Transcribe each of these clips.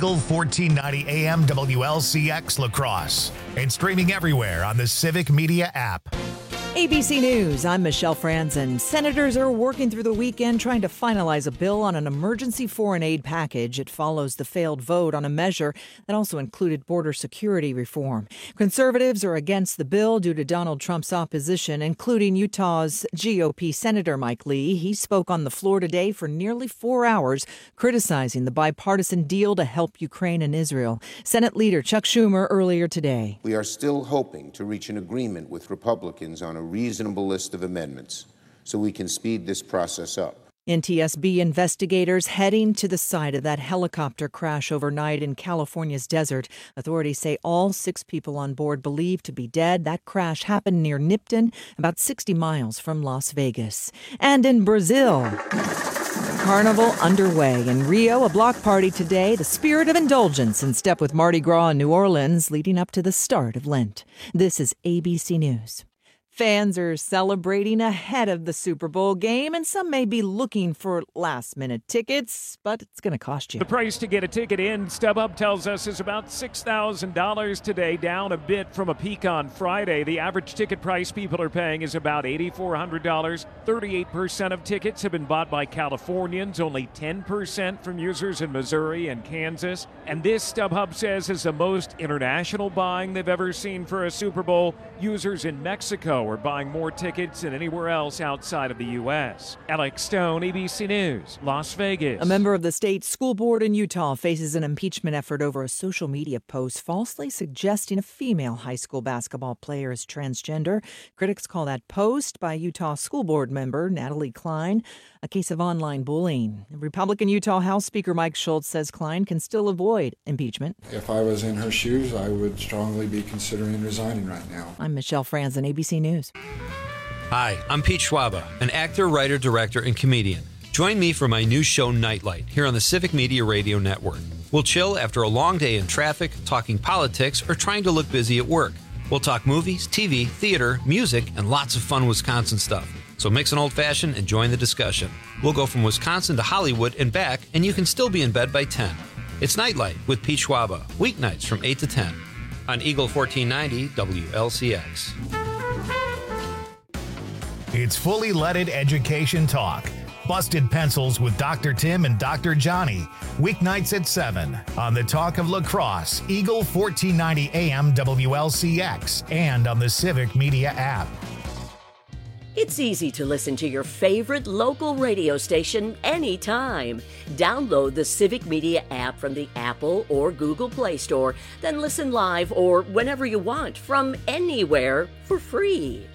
Eagle 1490 AM WLCX La Crosse. And streaming everywhere on the Civic Media app. ABC News, I'm Michelle Franzen. Senators are working through the weekend trying to finalize a bill on an emergency foreign aid package. It follows the failed vote on a measure that also included border security reform. Conservatives are against the bill due to Donald Trump's opposition, including Utah's GOP Senator Mike Lee. He spoke on the floor today for nearly 4 hours, criticizing the bipartisan deal to help Ukraine and Israel. Senate Leader Chuck Schumer earlier today. We are still hoping to reach an agreement with Republicans on a reasonable list of amendments so we can speed this process up. NTSB investigators heading to the site of that helicopter crash overnight in California's desert. Authorities say all 6 people on board believed to be dead. That crash happened near Nipton, about 60 miles from Las Vegas. And in Brazil, Carnival underway. In Rio, a block party today, the spirit of indulgence in step with Mardi Gras in New Orleans, leading up to the start of Lent. This is ABC News. Fans are celebrating ahead of the Super Bowl game, and some may be looking for last-minute tickets, but it's going to cost you. The price to get a ticket in, StubHub tells us, is about $6,000 today, down a bit from a peak on Friday. The average ticket price people are paying is about $8,400. 38% of tickets have been bought by Californians, only 10% from users in Missouri and Kansas. And this, StubHub says, is the most international buying they've ever seen for a Super Bowl. Users in Mexico are buying more tickets than anywhere else outside of the U.S. Alex Stone, ABC News, Las Vegas. A member of the state school board in Utah faces an impeachment effort over a social media post falsely suggesting a female high school basketball player is transgender. Critics call that post by Utah school board member Natalie Klein a case of online bullying. Republican Utah House Speaker Mike Schultz says Klein can still avoid impeachment. If I was in her shoes, I would strongly be considering resigning right now. I'm Michelle Franzen, ABC News. Hi, I'm Pete Schwaba, an actor, writer, director, and comedian. Join me for my new show, Nightlight, here on the Civic Media Radio Network. We'll chill after a long day in traffic, talking politics, or trying to look busy at work. We'll talk movies, TV, theater, music, and lots of fun Wisconsin stuff. So mix an old-fashioned and join the discussion. We'll go from Wisconsin to Hollywood and back, and you can still be in bed by 10. It's Nightlight with Pete Schwaba, weeknights from 8 to 10 on Eagle 1490 WLCX. It's fully leaded education talk. Busted Pencils with Dr. Tim and Dr. Johnny. Weeknights at 7 on the Talk of La Crosse, Eagle 1490 AM WLCX, and on the Civic Media app. It's easy to listen to your favorite local radio station anytime. Download the Civic Media app from the Apple or Google Play Store, then listen live or whenever you want from anywhere for free.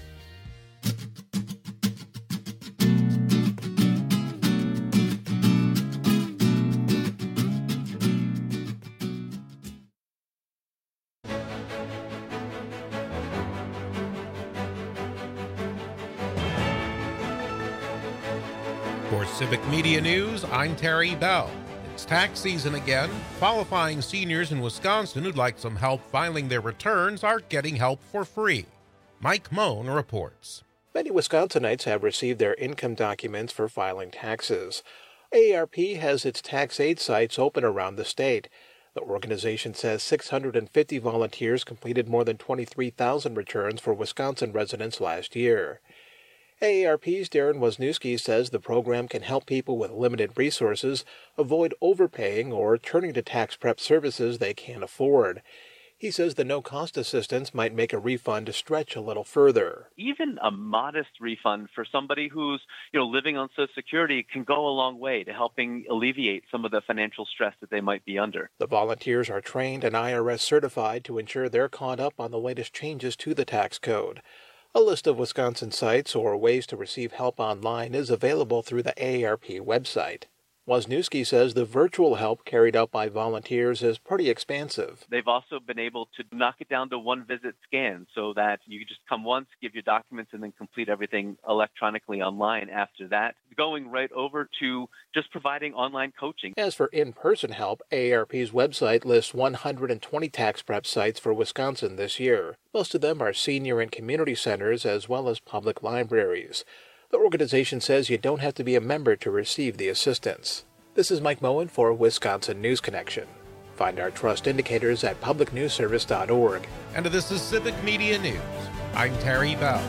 For Civic Media News, I'm Terry Bell. It's tax season again. Qualifying seniors in Wisconsin who'd like some help filing their returns are getting help for free. Mike Moen reports. Many Wisconsinites have received their income documents for filing taxes. AARP has its tax aid sites open around the state. The organization says 650 volunteers completed more than 23,000 returns for Wisconsin residents last year. AARP's Darren Wisniewski says the program can help people with limited resources avoid overpaying or turning to tax prep services they can't afford. He says the no-cost assistance might make a refund stretch a little further. Even a modest refund for somebody who's living on Social Security can go a long way to helping alleviate some of the financial stress that they might be under. The volunteers are trained and IRS certified to ensure they're caught up on the latest changes to the tax code. A list of Wisconsin sites or ways to receive help online is available through the AARP website. Wisniewski says the virtual help carried out by volunteers is pretty expansive. They've also been able to knock it down to one-visit scan so that you just come once, give your documents, and then complete everything electronically online after that, going right over to just providing online coaching. As for in-person help, AARP's website lists 120 tax prep sites for Wisconsin this year. Most of them are senior and community centers as well as public libraries. The organization says you don't have to be a member to receive the assistance. This is Mike Moen for Wisconsin News Connection. Find our trust indicators at publicnewsservice.org. And this is Civic Media News. I'm Terry Bell.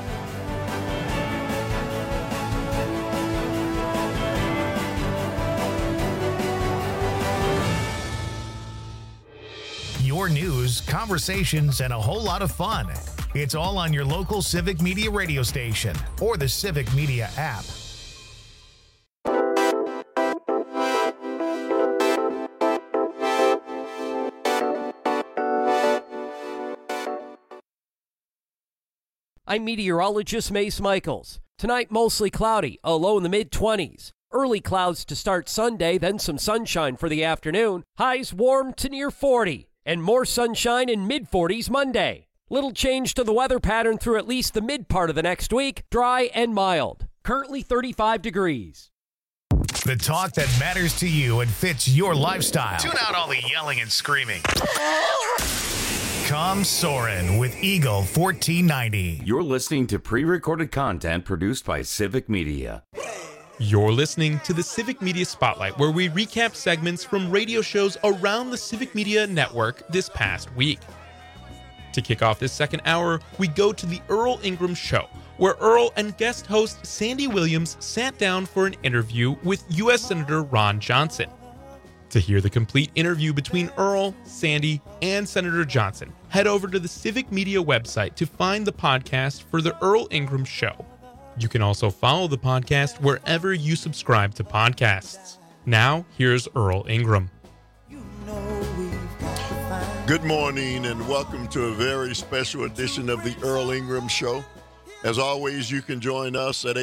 Your news, conversations, and a whole lot of fun. It's all on your local Civic Media radio station or the Civic Media app. I'm meteorologist Mace Michaels. Tonight, mostly cloudy, a low in the mid-20s. Early clouds to start Sunday, then some sunshine for the afternoon. Highs warm to near 40, and more sunshine in mid-40s Monday. Little change to the weather pattern through at least the mid part of the next week. Dry and mild. Currently 35 degrees. The talk that matters to you and fits your lifestyle. Tune out all the yelling and screaming. Come Soarin' with Eagle 1490. You're listening to pre-recorded content produced by Civic Media. You're listening to the Civic Media Spotlight, where we recap segments from radio shows around the Civic Media network this past week. To kick off this second hour, we go to the Earl Ingram Show, where Earl and guest host Sandy Williams sat down for an interview with U.S. Senator Ron Johnson. To hear the complete interview between Earl, Sandy, and Senator Johnson, head over to the Civic Media website to find the podcast for the Earl Ingram Show. You can also follow the podcast wherever you subscribe to podcasts. Now, here's Earl Ingram. Good morning and welcome to a very special edition of the Earl Ingram Show. As always, you can join us at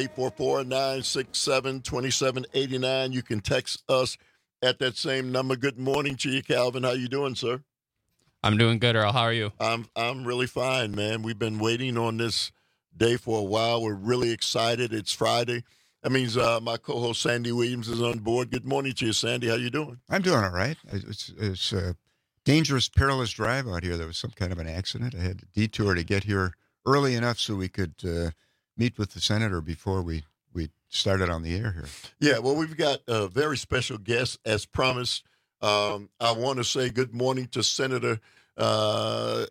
844-967-2789. You can text us at that same number. Good morning to you, Calvin. How you doing, sir? I'm doing good, Earl. How are you? I'm really fine, man. We've been waiting on this day for a while. We're really excited. It's Friday. That means my co-host Sandy Williams is on board. Good morning to you, Sandy. How you doing? I'm doing all right. It's a dangerous, perilous drive out here. There was some kind of an accident. I had to detour to get here early enough so we could meet with the senator before we started on the air here. Yeah, well, we've got a very special guest, as promised. I want to say good morning to Senator Ron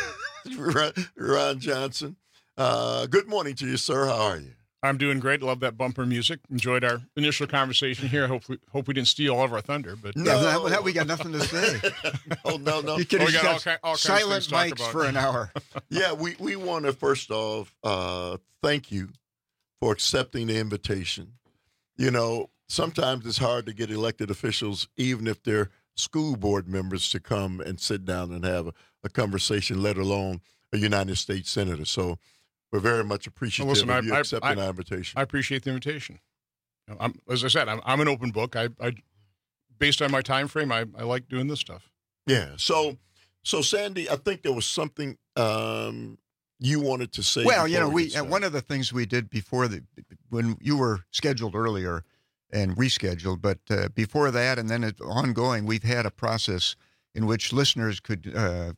Johnson. Good morning to you, sir. How are you? I'm doing great. Love that bumper music. Enjoyed our initial conversation here. Hope we didn't steal all of our thunder. But no, we got nothing to say. Oh no! You could have got all silent mics for an hour. Yeah, we want to first off thank you for accepting the invitation. You know, sometimes it's hard to get elected officials, even if they're school board members, to come and sit down and have a conversation, let alone a United States senator. So we're very much appreciative of you accepting our invitation. I appreciate the invitation. As I said, I'm an open book. I based on my time frame, I like doing this stuff. Yeah. So Sandy, I think there was something you wanted to say. Well, you know, one of the things we did before when you were scheduled earlier and rescheduled, but before that and then ongoing, we've had a process in which listeners could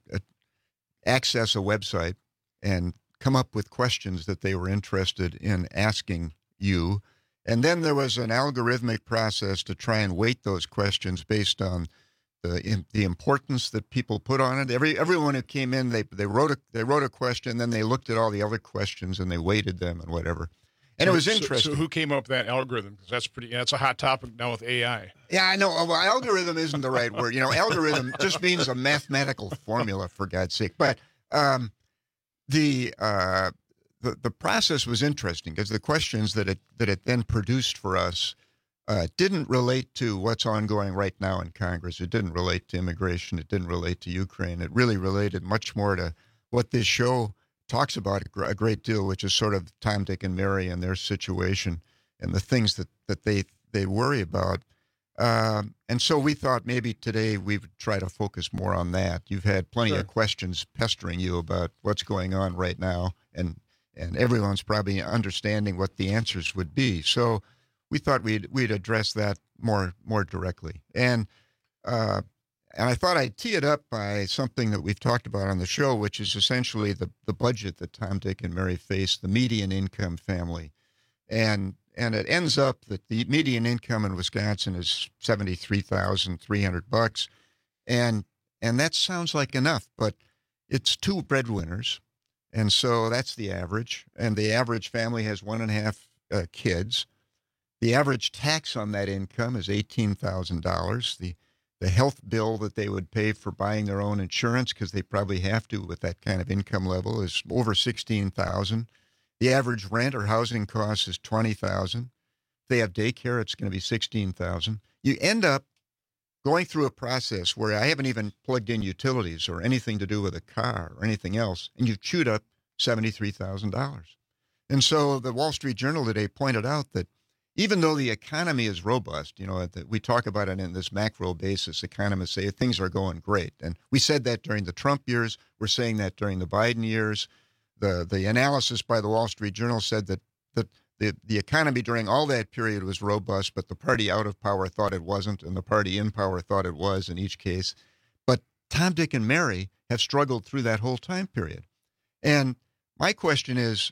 access a website and come up with questions that they were interested in asking you. And then there was an algorithmic process to try and weight those questions based on the importance that people put on it. Everyone who came in, they wrote a question, then they looked at all the other questions and they weighted them and whatever. And it was interesting. So who came up with that algorithm? Because that's a hot topic now with AI. Yeah, I know. Well, algorithm isn't the right word. You know, algorithm just means a mathematical formula, for God's sake. But the process was interesting because the questions that it then produced for us didn't relate to what's ongoing right now in Congress. It didn't relate to immigration. It didn't relate to Ukraine. It really related much more to what this show talks about a great deal, which is sort of Tom, Dick, and Mary and their situation and the things that they worry about. And so we thought maybe today we would try to focus more on that. You've had plenty of questions pestering you about what's going on right now, and everyone's probably understanding what the answers would be. So we thought we'd address that more directly. And I thought I'd tee it up by something that we've talked about on the show, which is essentially the budget that Tom, Dick, and Mary face, the median income family. And it ends up that the median income in Wisconsin is $73,300, And that sounds like enough, but it's 2 breadwinners. And so that's the average. And the average family has 1.5 kids. The average tax on that income is $18,000. The health bill that they would pay for buying their own insurance, because they probably have to with that kind of income level, is over $16,000. The average rent or housing cost is $20,000. If they have daycare, it's going to be $16,000. You end up going through a process where I haven't even plugged in utilities or anything to do with a car or anything else, and you've chewed up $73,000. And so the Wall Street Journal today pointed out that even though the economy is robust, we talk about it in this macro basis, economists say things are going great. And we said that during the Trump years. We're saying that during the Biden years. The analysis by the Wall Street Journal said that the economy during all that period was robust, but the party out of power thought it wasn't, and the party in power thought it was in each case. But Tom, Dick, and Mary have struggled through that whole time period. And my question is,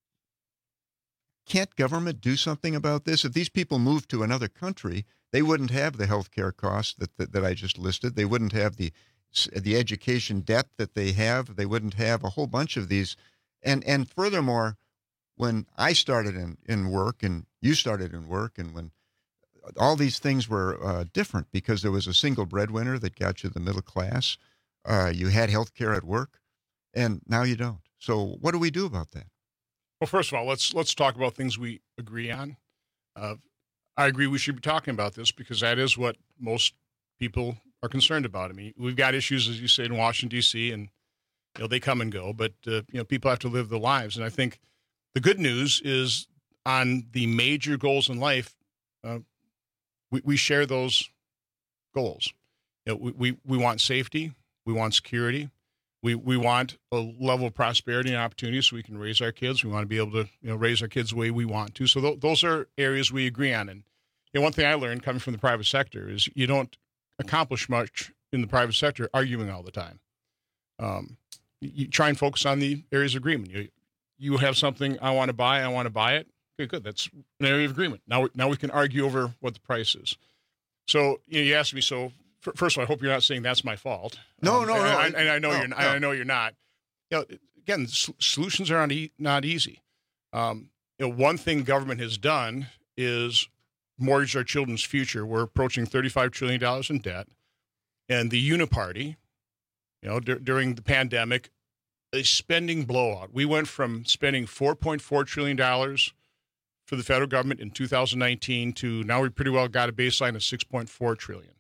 can't government do something about this? If these people moved to another country, they wouldn't have the health care costs that I just listed. They wouldn't have the education debt that they have. They wouldn't have a whole bunch of these. And furthermore, when I started in work and you started in work, and when all these things were different because there was a single breadwinner that got you the middle class, you had health care at work, and now you don't. So what do we do about that? Well, first of all, let's talk about things we agree on. I agree we should be talking about this because that is what most people are concerned about. I mean, we've got issues, as you say, in Washington, D.C., and they come and go, but people have to live their lives. And I think the good news is on the major goals in life, we share those goals. We want safety, we want security. We want a level of prosperity and opportunity so we can raise our kids. We want to be able to raise our kids the way we want to. So those are areas we agree on. And one thing I learned coming from the private sector is you don't accomplish much in the private sector arguing all the time. You try and focus on the areas of agreement. You have something I want to buy it. Okay, good. That's an area of agreement. Now we can argue over what the price is. So you asked me, so first of all, I hope you're not saying that's my fault. No. And I know you're not. I know you're not. Again, solutions are not easy. One thing government has done is mortgage our children's future. We're approaching $35 trillion in debt, and the Uniparty, during the pandemic, a spending blowout. We went from spending $4.4 trillion for the federal government in 2019 to now we pretty well got a baseline of $6.4 trillion.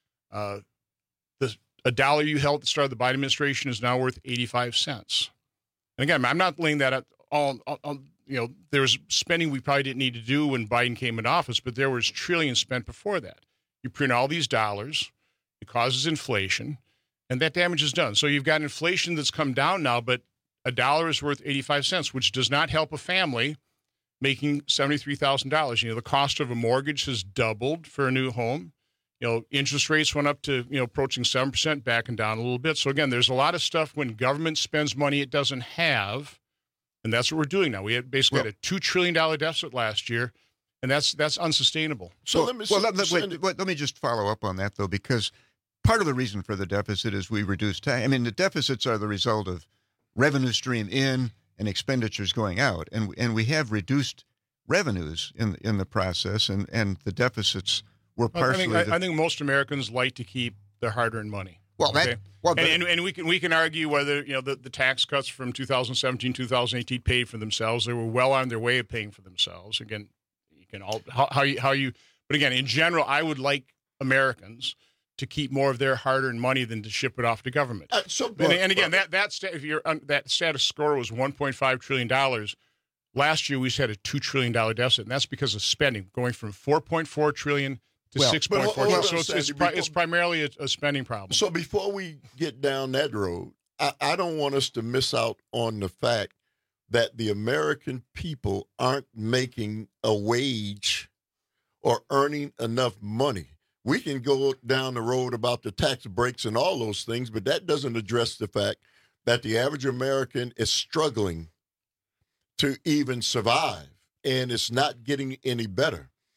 A dollar you held at the start of the Biden administration is now worth 85 cents. And again, I'm not laying that at all. There was spending we probably didn't need to do when Biden came into office, but there was trillions spent before that. You print all these dollars, it causes inflation, and that damage is done. So you've got inflation that's come down now, but a dollar is worth 85 cents, which does not help a family making $73,000. The cost of a mortgage has doubled for a new home. Interest rates went up to, approaching 7%, backing down a little bit. So again, there's a lot of stuff when government spends money it doesn't have, and that's what we're doing now. We had basically had a $2 trillion deficit last year, and that's unsustainable. So let me just follow up on that, though, because part of the reason for the deficit is we reduce tax. I mean, the deficits are the result of revenue stream in and expenditures going out, and we have reduced revenues in the process, and the deficits were partially. I think most Americans like to keep their hard-earned money. Well, okay? And we can argue whether the tax cuts from 2017, 2018 paid for themselves. They were well on their way of paying for themselves. Again, you can how you. But again, in general, I would like Americans to keep more of their hard-earned money than to ship it off to government. And again, that status score was $1.5 trillion. Last year, we just had a $2 trillion deficit, and that's because of spending, going from $4.4 trillion to 6.4 trillion. So it's primarily a spending problem. So before we get down that road, I don't want us to miss out on the fact that the American people aren't making a wage or earning enough money. We can go down the road about the tax breaks and all those things, but that doesn't address the fact that the average American is struggling to even survive, and it's not getting any better.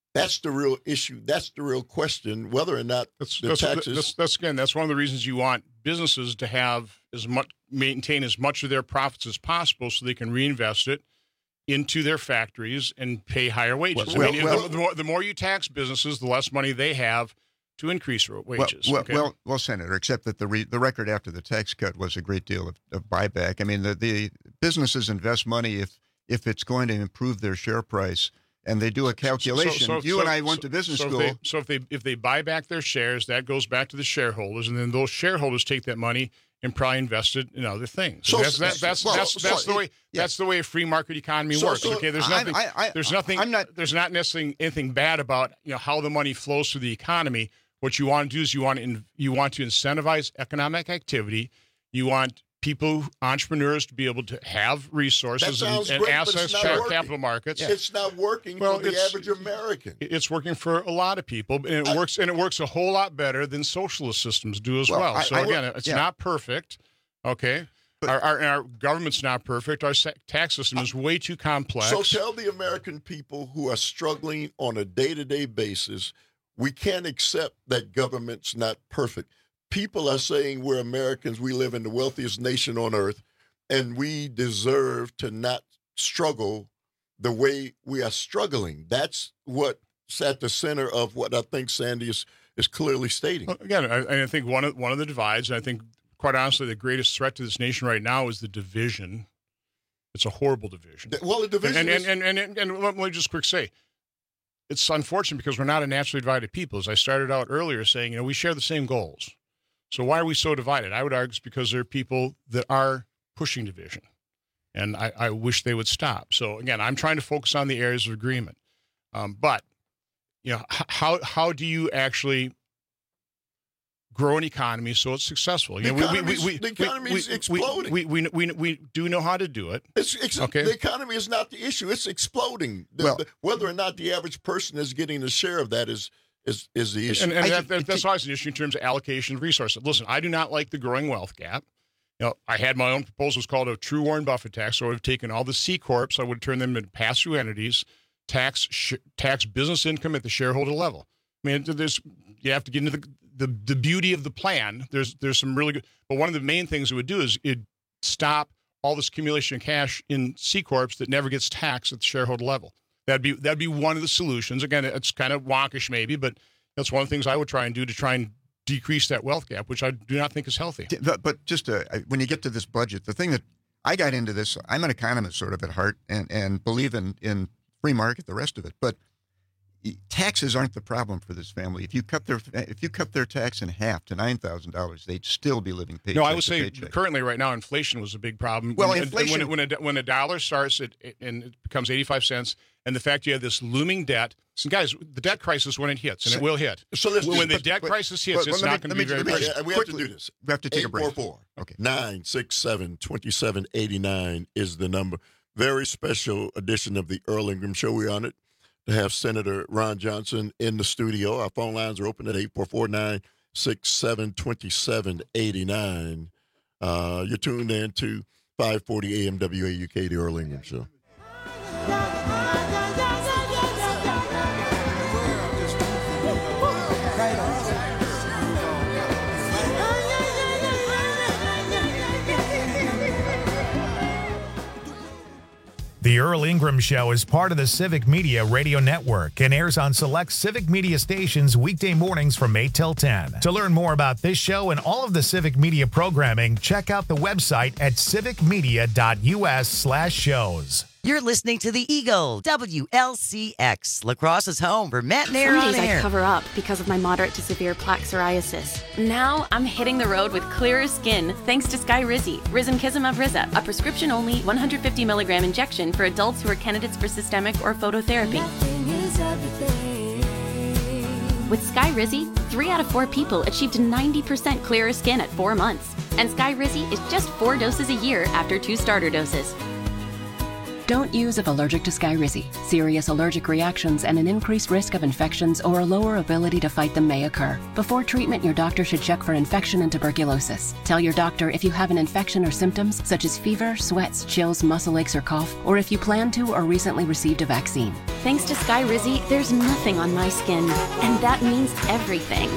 That's the real issue. That's the real question, whether or not the taxes. That's one of the reasons you want businesses to have maintain as much of their profits as possible so they can reinvest it into their factories and pay higher wages. The more you tax businesses, the less money they have to increase wages. Well, Senator, except that the record after the tax cut was a great deal of buyback. I mean, the businesses invest money if it's going to improve their share price. And they do a calculation. You and I went to business school. If they buy back their shares, that goes back to the shareholders, and then those shareholders take that money and probably invest it in other things. That's the way a free market economy works. Okay, there's not necessarily anything bad about how the money flows through the economy. What you want to do is you want to incentivize economic activity. You want entrepreneurs to be able to have resources and access to capital markets. It's not working for the average American. It's working for a lot of people, and it works a whole lot better than socialist systems do as well. It's not perfect, okay? Our government's not perfect. Our tax system is way too complex. So tell the American people who are struggling on a day-to-day basis, we can't accept that government's not perfect. People are saying we're Americans, we live in the wealthiest nation on earth, and we deserve to not struggle the way we are struggling. That's what's at the center of what I think Sandy is clearly stating. Again, I think one of the divides, and I think, quite honestly, the greatest threat to this nation right now is the division. It's a horrible division. Well, the division and let me just quick say, it's unfortunate because we're not a naturally divided people. As I started out earlier saying, we share the same goals. So why are we so divided? I would argue it's because there are people that are pushing division, and I wish they would stop. So again, I'm trying to focus on the areas of agreement. But how do you actually grow an economy so it's successful? The economy is exploding. We do know how to do it. The economy is not the issue; it's exploding. Whether or not the average person is getting a share of that is the issue. And that's always an issue in terms of allocation of resources. Listen, I do not like the growing wealth gap. I had my own proposal. It's called a true Warren Buffett tax. So I would have taken all the C corps, I would turn them into pass-through entities, tax business income at the shareholder level. I mean, you have to get into the beauty of the plan. There's some really good, but one of the main things it would do is it'd stop all this accumulation of cash in C corps that never gets taxed at the shareholder level. That'd be one of the solutions. Again, it's kind of wonkish maybe, but that's one of the things I would try and do to try and decrease that wealth gap, which I do not think is healthy. But just when you get to this budget, the thing that I got into this, I'm an economist sort of at heart and believe in free market, the rest of it. But taxes aren't the problem for this family. If you cut their tax in half to $9,000, they'd still be living paycheck. No, I would say currently right now inflation was a big problem. Well, inflation when a dollar starts and it becomes 85 cents, and the fact you have this looming debt. So guys, the debt crisis when it hits, and it will hit. So when the debt crisis hits, it's not going to be very pretty. We have to do this. We have to take a break. 844-967-2789 is the number. Very special edition of the Earl Ingram Show. We're on it to have Senator Ron Johnson in the studio. Our phone lines are open at 844-967-2789. You're tuned in to 540 AM WAUK, the Earl Ingram Show. The Earl Ingram Show is part of the Civic Media Radio Network and airs on select Civic Media stations weekday mornings from 8 till 10. To learn more about this show and all of the Civic Media programming, check out the website at civicmedia.us/shows. You're listening to The Eagle, WLCX, La Crosse's home for matinee Some on days air. I cover up because of my moderate to severe plaque psoriasis. Now I'm hitting the road with clearer skin thanks to Skyrizi, Rizumkizumab Riza, a prescription-only 150 milligram injection for adults who are candidates for systemic or phototherapy. With Skyrizi, 3 out of 4 people achieved 90% clearer skin at 4 months. And Skyrizi is just 4 doses a year after 2 starter doses. Don't use if allergic to Skyrizi. Serious allergic reactions and an increased risk of infections or a lower ability to fight them may occur. Before treatment, your doctor should check for infection and tuberculosis. Tell your doctor if you have an infection or symptoms such as fever, sweats, chills, muscle aches, or cough, or if you plan to or recently received a vaccine. Thanks to Skyrizi, there's nothing on my skin, and that means everything.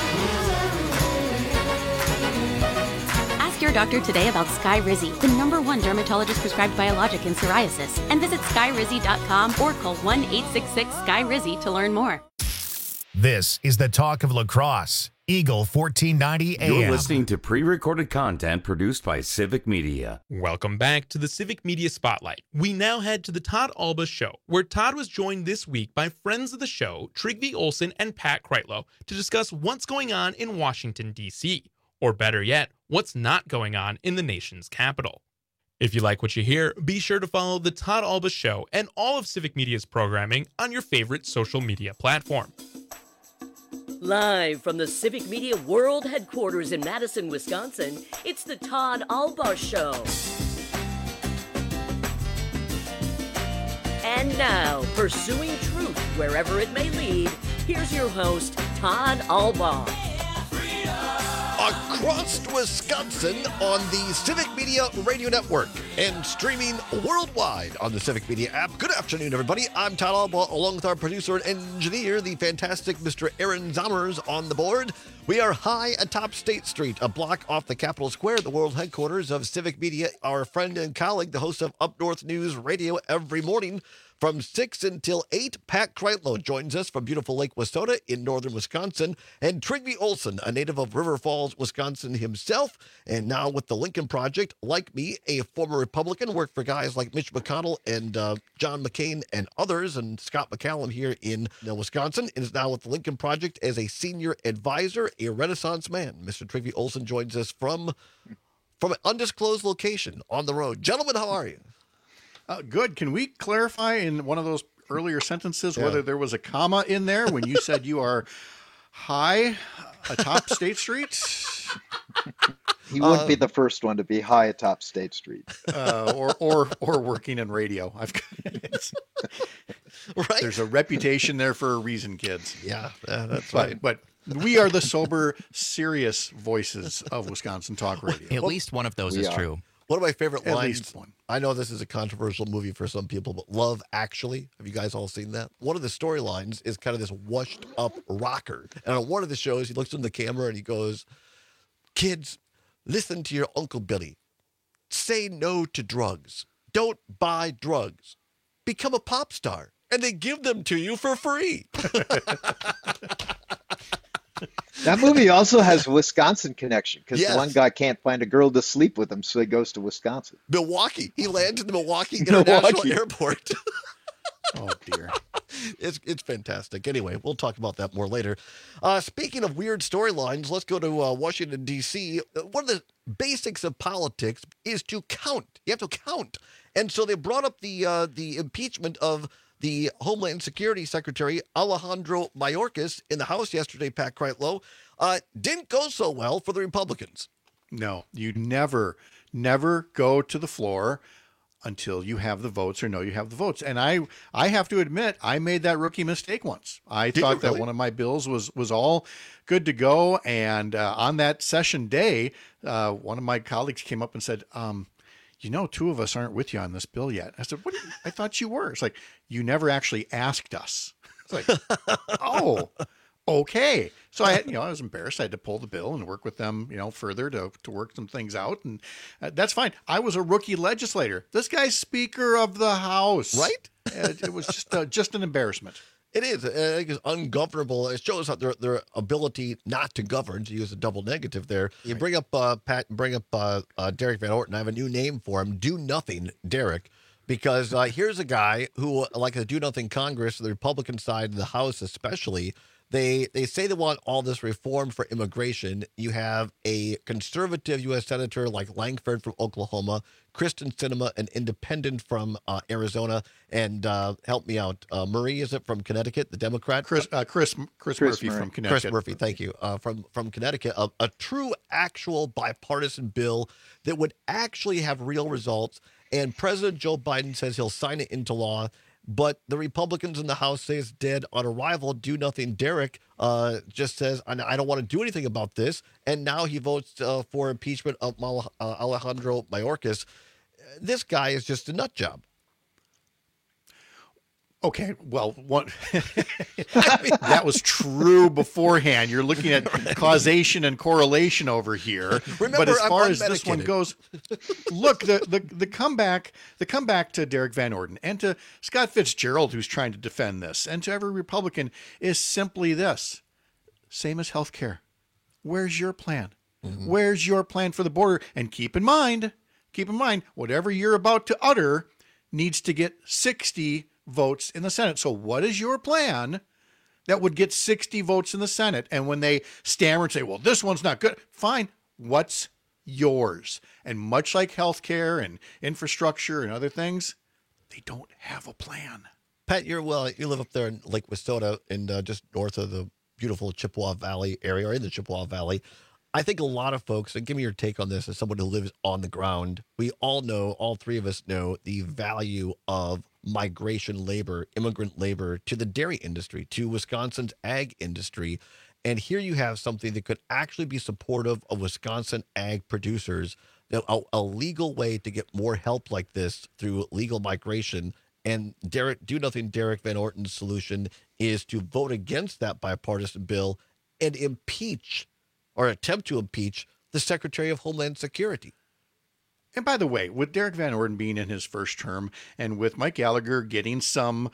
Ask your doctor today about Skyrizi, the #1 dermatologist-prescribed biologic in psoriasis, and visit skyrizi.com or call 1-866-SKY-RIZZI to learn more. This is the Talk of La Crosse, Eagle 1490 AM. You're listening to pre-recorded content produced by Civic Media. Welcome back to the Civic Media Spotlight. We now head to the Todd Alba Show, where Todd was joined this week by friends of the show, Trygve Olsen and Pat Kreitlow, to discuss what's going on in Washington, D.C., or better yet, what's not going on in the nation's capital. If you like what you hear, be sure to follow the Todd Alba Show and all of Civic Media's programming on your favorite social media platform. Live from the Civic Media World Headquarters in Madison, Wisconsin, it's the Todd Alba Show. And now, pursuing truth wherever it may lead, here's your host, Todd Alba. Across Wisconsin on the Civic Media Radio Network and streaming worldwide on the Civic Media app. Good afternoon, everybody. I'm Todd Alba, along with our producer and engineer, the fantastic Mr. Aaron Zommers, on the board. We are high atop State Street, a block off the Capitol Square, the world headquarters of Civic Media. Our friend and colleague, the host of Up North News Radio every morning, from 6 until 8, Pat Kreitlow joins us from beautiful Lake Wissota in northern Wisconsin, and Trygve Olsen, a native of River Falls, Wisconsin himself, and now with the Lincoln Project, like me, a former Republican, worked for guys like Mitch McConnell and John McCain and others, and Scott McCallum here in Wisconsin, and is now with the Lincoln Project as a senior advisor, a Renaissance man. Mr. Trygve Olsen joins us from an undisclosed location on the road. Gentlemen, how are you? Good. Can we clarify in one of those earlier sentences whether there was a comma in there when you said you are high atop State Street? He wouldn't be the first one to be high atop State Street, or working in radio. Right. There's a reputation there for a reason, kids. Yeah, that's right. But we are the sober, serious voices of Wisconsin Talk Radio. At least one of those is true. One of my favorite At lines, least one. I know this is a controversial movie for some people, but Love Actually. Have you guys all seen that? One of the storylines is kind of this washed up rocker. And on one of the shows, he looks in the camera and he goes, "Kids, listen to your Uncle Billy. Say no to drugs. Don't buy drugs. Become a pop star. And they give them to you for free." That movie also has a Wisconsin connection because Yes. the one guy can't find a girl to sleep with him, so he goes to Wisconsin. Milwaukee. He lands in the Milwaukee International Airport. Oh, dear. It's fantastic. Anyway, we'll talk about that more later. Speaking of weird storylines, let's go to Washington, D.C. One of the basics of politics is to count. You have to count. And so they brought up the impeachment of the Homeland Security Secretary Alejandro Mayorkas in the House yesterday, Pat Kreitlow. Didn't go so well for the Republicans. No, you never go to the floor until you have the votes or know you have the votes. And I have to admit, I made that rookie mistake once. I thought that one of my bills was all good to go. And on that session day, one of my colleagues came up and said, two of us aren't with you on this bill yet. I said, what? I thought you were. It's like, you never actually asked us. It's like, oh, okay. So I was embarrassed. I had to pull the bill and work with them, further to work some things out. And that's fine. I was a rookie legislator. This guy's Speaker of the House. Right? It was just an embarrassment. It is. I think it's ungovernable. It shows how their ability not to govern, to use a double negative there. You bring up Pat, bring up Derek Van Orton. I have a new name for him, Do Nothing Derek, because here's a guy who, like the Do Nothing Congress, the Republican side of the House especially, they say they want all this reform for immigration. You have a conservative U.S. Senator like Langford from Oklahoma, Kristen Sinema, an independent from Arizona, and help me out, Murray, is it from Connecticut, the Democrat? Chris Murphy from Connecticut. Chris Murphy, thank you, from Connecticut. A true, actual bipartisan bill that would actually have real results and President Joe Biden says he'll sign it into law. But the Republicans in the House say it's dead on arrival. Do Nothing Derek just says, I don't want to do anything about this. And now he votes for impeachment of Alejandro Mayorkas. This guy is just a nut job. Okay, well, that was true beforehand. You're looking at causation and correlation over here. Remember, but as I'm far as this one unmedicated. goes, look, the comeback to Derek Van Orden and to Scott Fitzgerald, who's trying to defend this, and to every Republican is simply this: same as healthcare. Where's your plan? Mm-hmm. Where's your plan for the border? And keep in mind, whatever you're about to utter needs to get 60 votes in the Senate. So what is your plan that would get 60 votes in the Senate? And when they stammer and say, well, this one's not good, fine. What's yours? And much like healthcare and infrastructure and other things, they don't have a plan. Pat, you live up there in Lake Wastona and just north of the beautiful Chippewa Valley area, or in the Chippewa Valley. I think a lot of folks, and give me your take on this as someone who lives on the ground, we all know, all three of us know, the value of migration labor, immigrant labor to the dairy industry, to Wisconsin's ag industry. And here you have something that could actually be supportive of Wisconsin ag producers, a legal way to get more help like this through legal migration. And Do Nothing Derek Van Orden's solution is to vote against that bipartisan bill and impeach, or attempt to impeach, the Secretary of Homeland Security. And by the way, with Derek Van Orden being in his first term, and with Mike Gallagher getting some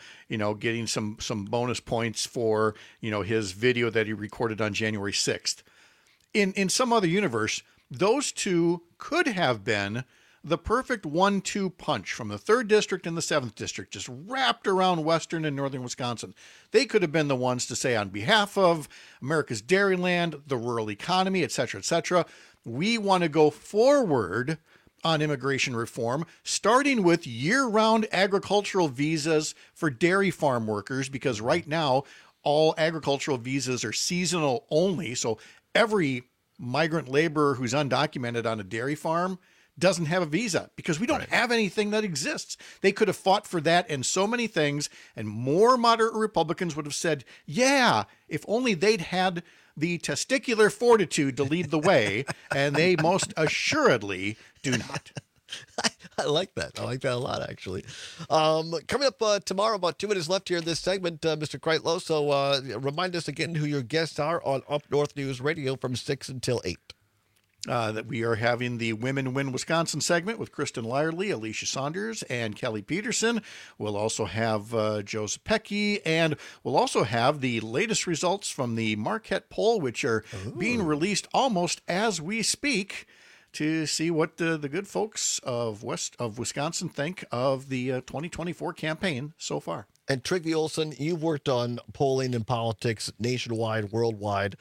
bonus points for, his video that he recorded on January 6th, in some other universe, those two could have been the perfect 1-2 punch from the 3rd District and the 7th District, just wrapped around western and northern Wisconsin. They could have been the ones to say, on behalf of America's dairyland, the rural economy, et cetera, we want to go forward on immigration reform, starting with year-round agricultural visas for dairy farm workers, because right now all agricultural visas are seasonal only. So every migrant laborer who's undocumented on a dairy farm doesn't have a visa, because we don't have anything that exists. They could have fought for that and so many things, and more moderate Republicans would have said, yeah, if only they'd had the testicular fortitude to lead the way, and they most assuredly do not. I like that. I like that a lot, actually. Coming up tomorrow, about 2 minutes left here in this segment, Mr. Kreitlow. So remind us again who your guests are on Up North News Radio from 6 until 8. That we are having the Women Win Wisconsin segment with Kristen Lyerly, Alicia Saunders, and Kelly Peterson. We'll also have Joe Zepecki, and we'll also have the latest results from the Marquette poll, which are being released almost as we speak, to see what the good folks of Wisconsin think of the 2024 campaign so far. And Trygve Olsen, you've worked on polling and politics nationwide, worldwide.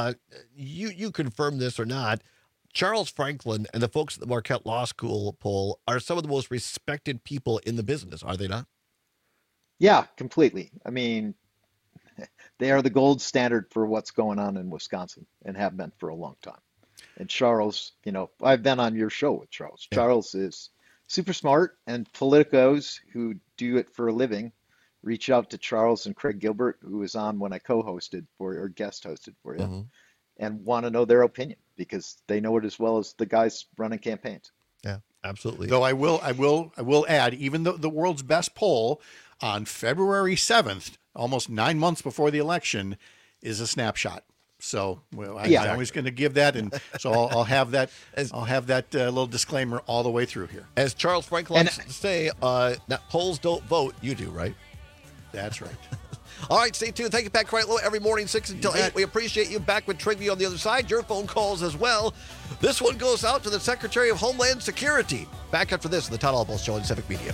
You confirm this or not? Charles Franklin and the folks at the Marquette Law School poll are some of the most respected people in the business, are they not? Yeah, completely. I mean, they are the gold standard for what's going on in Wisconsin and have been for a long time. And Charles, I've been on your show with Charles. Yeah. Charles is super smart, and politicos who do it for a living reach out to Charles and Craig Gilbert, who was on when I co-hosted for you, or guest hosted for you, and want to know their opinion, because they know it as well as the guys running campaigns. Yeah, absolutely. Though I will add, even the world's best poll on February 7th, almost 9 months before the election, is a snapshot. So I was going to give that, and so I'll have that. I'll have that little disclaimer all the way through here. As Charles Franklin likes to say, that polls don't vote, you do, right? That's right. All right, stay tuned. Thank you, Pat Kreitlow, every morning 6 until 8. We appreciate you. Back with Trygve on the other side. Your phone calls as well. This one goes out to the Secretary of Homeland Security. Back after this, the Todd Alba Show on Civic Media.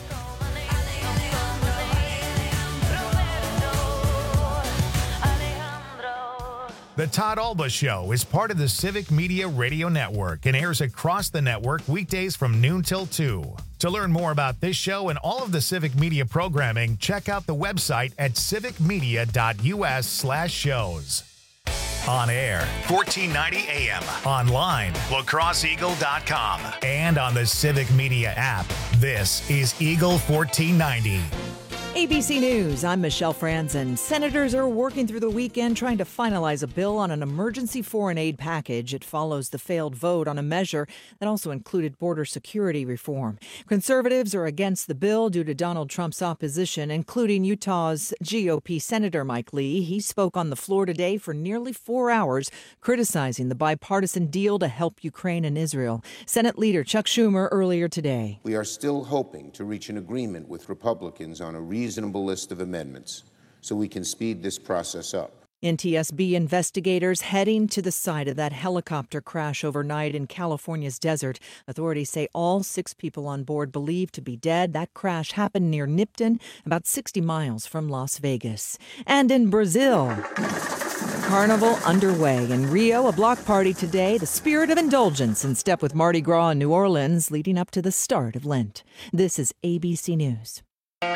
The Todd Alba Show is part of the Civic Media Radio Network and airs across the network weekdays from noon till 2. To learn more about this show and all of the Civic Media programming, check out the website at civicmedia.us/shows. On air, 1490 AM. Online, lacrosseeagle.com. And on the Civic Media app. This is Eagle 1490. ABC News, I'm Michelle Franzen. Senators are working through the weekend trying to finalize a bill on an emergency foreign aid package. It follows the failed vote on a measure that also included border security reform. Conservatives are against the bill due to Donald Trump's opposition, including Utah's GOP Senator Mike Lee. He spoke on the floor today for nearly 4 hours, criticizing the bipartisan deal to help Ukraine and Israel. Senate Leader Chuck Schumer earlier today. We are still hoping to reach an agreement with Republicans on a reasonable list of amendments so we can speed this process up. NTSB investigators heading to the site of that helicopter crash overnight in California's desert. Authorities say all 6 people on board believed to be dead. That crash happened near Nipton, about 60 miles from Las Vegas. And in Brazil, Carnival underway. In Rio, a block party today, the spirit of indulgence in step with Mardi Gras in New Orleans, leading up to the start of Lent. This is ABC News.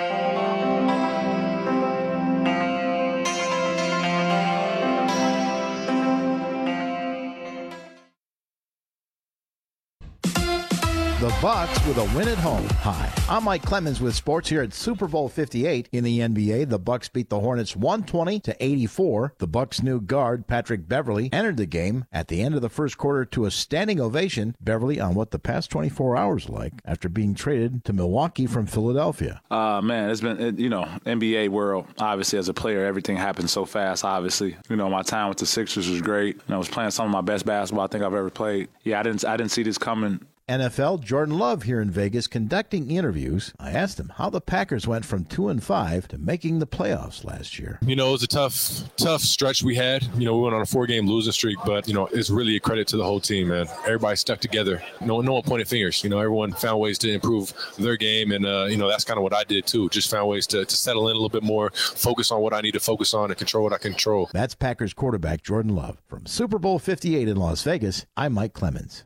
The Bucks with a win at home. Hi, I'm Mike Clemens with sports here at Super Bowl 58 in the NBA. The Bucks beat the Hornets 120-84. The Bucks' new guard, Patrick Beverley, entered the game at the end of the first quarter to a standing ovation. Beverley on what the past 24 hours like after being traded to Milwaukee from Philadelphia. Man, it's been, NBA world, obviously, as a player, everything happens so fast, obviously. My time with the Sixers was great. I was playing some of my best basketball I think I've ever played. Yeah, I didn't see this coming. NFL, Jordan Love here in Vegas conducting interviews. I asked him how the Packers went from 2-5 to making the playoffs last year. It was a tough stretch we had. We went on a 4-game losing streak, but, it's really a credit to the whole team, man. Everybody stuck together. No one pointed fingers. Everyone found ways to improve their game, and, that's kind of what I did, too. Just found ways to settle in a little bit more, focus on what I need to focus on, and control what I control. That's Packers quarterback Jordan Love. From Super Bowl 58 in Las Vegas, I'm Mike Clemens.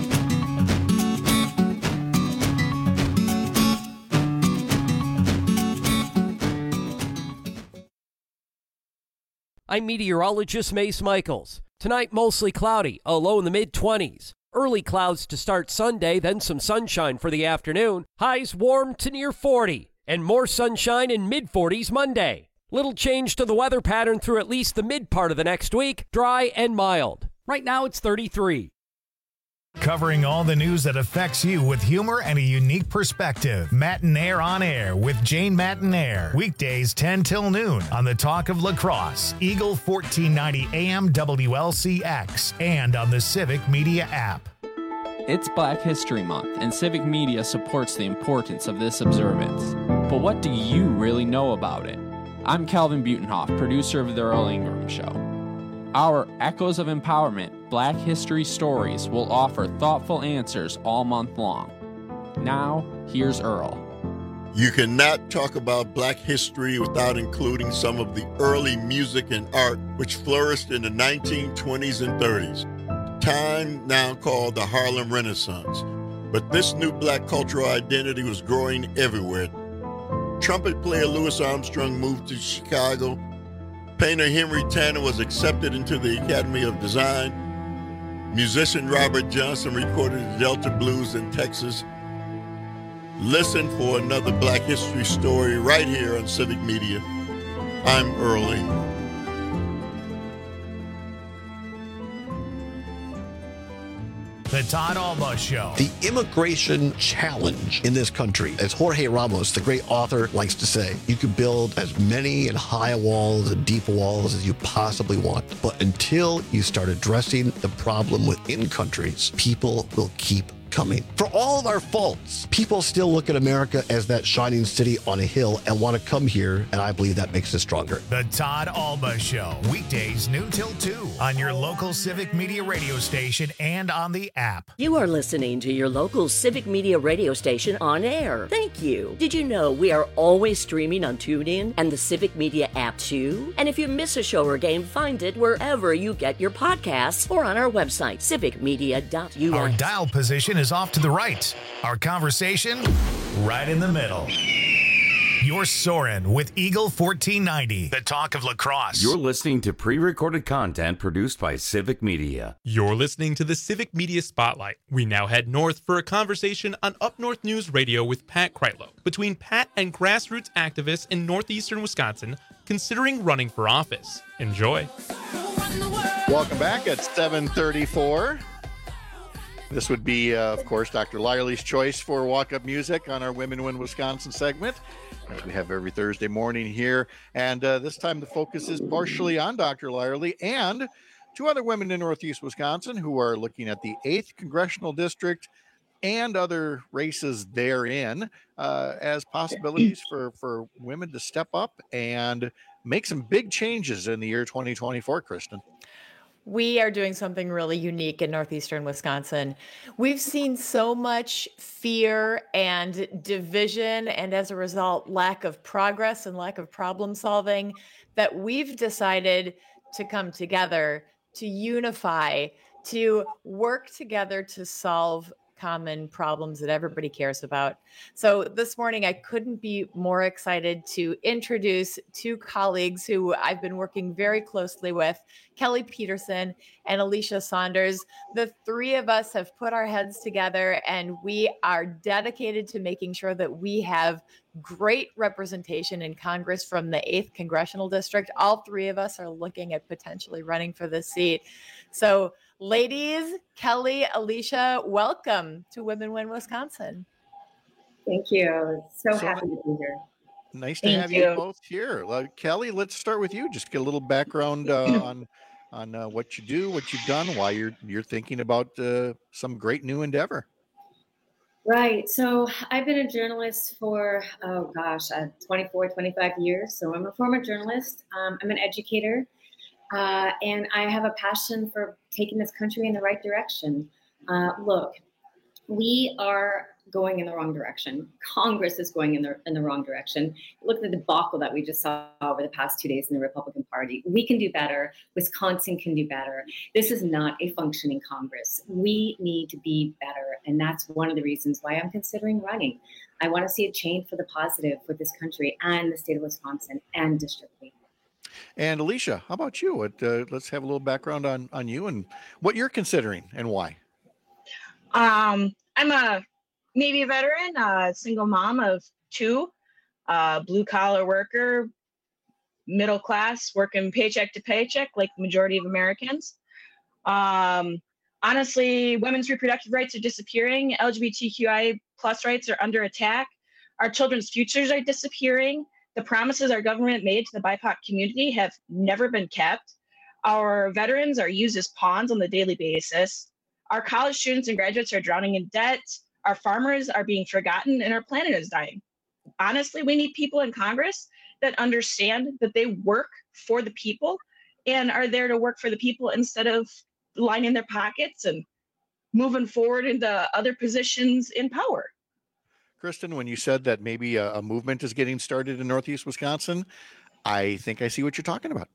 I'm meteorologist Mace Michaels. Tonight, mostly cloudy, a low in the mid-20s. Early clouds to start Sunday, then some sunshine for the afternoon. Highs warm to near 40, and more sunshine in mid-40s Monday. Little change to the weather pattern through at least the mid part of the next week, dry and mild. Right now, it's 33. Covering all the news that affects you with humor and a unique perspective. Matinaire on Air with Jane Matinaire. Weekdays 10 till noon on the Talk of Lacrosse, Eagle 1490 AM WLCX, and on the Civic Media app. It's Black History Month, and Civic Media supports the importance of this observance. But what do you really know about it? I'm Calvin Butenhoff, producer of The Earl Ingram Show. Our Echoes of Empowerment Black History Stories will offer thoughtful answers all month long. Now, here's Earl. You cannot talk about Black history without including some of the early music and art which flourished in the 1920s and 30s, time now called the Harlem Renaissance. But this new Black cultural identity was growing everywhere. Trumpet player Louis Armstrong moved to Chicago. Painter Henry Tanner was accepted into the Academy of Design. Musician Robert Johnson recorded the Delta Blues in Texas. Listen for another Black history story right here on Civic Media. I'm Earl Ingram. The Todd Alba Show. The immigration challenge in this country, as Jorge Ramos, the great author, likes to say, you can build as many and high walls and deep walls as you possibly want. But until you start addressing the problem within countries, people will keep coming. For all of our faults, people still look at America as that shining city on a hill and want to come here, and I believe that makes us stronger. The Todd Alba Show, weekdays noon till 2 on your local Civic Media radio station and on the app. You are listening to your local Civic Media radio station on air. Thank you. Did you know we are always streaming on TuneIn and the Civic Media app too? And if you miss a show or game, find it wherever you get your podcasts or on our website, civicmedia.us. Our dial position is off to the right. Our conversation, right in the middle. You're soaring with Eagle 1490, the talk of lacrosse. You're listening to pre-recorded content produced by Civic Media. You're listening to the Civic Media Spotlight. We now head north for a conversation on Up North News Radio with Pat Kreitlow, between Pat and grassroots activists in northeastern Wisconsin considering running for office. Enjoy. Welcome back at 7:34. This would be, of course, Dr. Lyerly's choice for walk-up music on our Women Win Wisconsin segment, as we have every Thursday morning here. And this time the focus is partially on Dr. Lyerly and two other women in Northeast Wisconsin who are looking at the 8th Congressional District and other races therein as possibilities for women to step up and make some big changes in the year 2024, Kristen. We are doing something really unique in northeastern Wisconsin. We've seen so much fear and division, and as a result, lack of progress and lack of problem solving, that we've decided to come together, to unify, to work together to solve common problems that everybody cares about. So this morning, I couldn't be more excited to introduce two colleagues who I've been working very closely with, Kelly Peterson and Alicia Saunders. The three of us have put our heads together, and we are dedicated to making sure that we have great representation in Congress from the 8th Congressional District. All three of us are looking at potentially running for this seat. So ladies, Kelly, Alicia, welcome to Women Win Wisconsin. Thank you. So happy to be here. Nice to have you both here. Kelly, let's start with you. Just get a little background on what you do, what you've done, why you're thinking about some great new endeavor. Right. So I've been a journalist for, 24, 25 years. So I'm a former journalist. I'm an educator. And I have a passion for taking this country in the right direction. Look, we are going in the wrong direction. Congress is going in the wrong direction. Look at the debacle that we just saw over the past 2 days in the Republican Party. We can do better. Wisconsin can do better. This is not a functioning Congress. We need to be better. And that's one of the reasons why I'm considering running. I want to see a change for the positive for this country and the state of Wisconsin and District 8. And Alicia, how about you? Let's have a little background on you and what you're considering and why. I'm a Navy veteran, a single mom of two, blue collar worker, middle class, working paycheck to paycheck like the majority of Americans. Honestly, women's reproductive rights are disappearing. LGBTQI plus rights are under attack. Our children's futures are disappearing. The promises our government made to the BIPOC community have never been kept. Our veterans are used as pawns on a daily basis. Our college students and graduates are drowning in debt. Our farmers are being forgotten, and our planet is dying. Honestly, we need people in Congress that understand that they work for the people and are there to work for the people instead of lining their pockets and moving forward into other positions in power. Kristen, when you said that maybe a movement is getting started in Northeast Wisconsin, I think I see what you're talking about.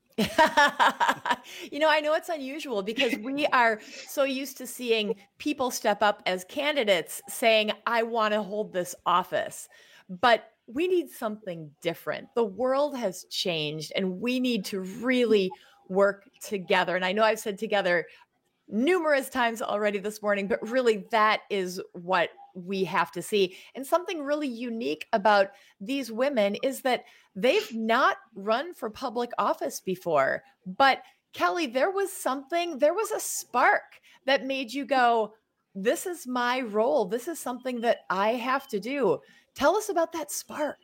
I know it's unusual because we are so used to seeing people step up as candidates saying, I want to hold this office. But we need something different. The world has changed and we need to really work together. And I know I've said together numerous times already this morning, but really that is what we have to see. And something really unique about these women is that they've not run for public office before. But Kelly, there was a spark that made you go, this is my role. This is something that I have to do. Tell us about that spark.